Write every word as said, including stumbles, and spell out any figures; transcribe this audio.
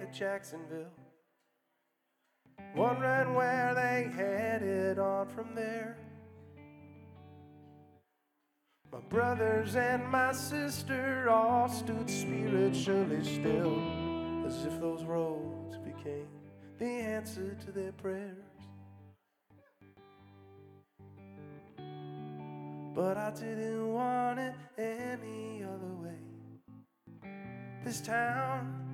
to Jacksonville, wondering where they headed on from there. My brothers and my sister all stood spiritually still, as if those roads became the answer to their prayers. But I didn't want it any other way. This town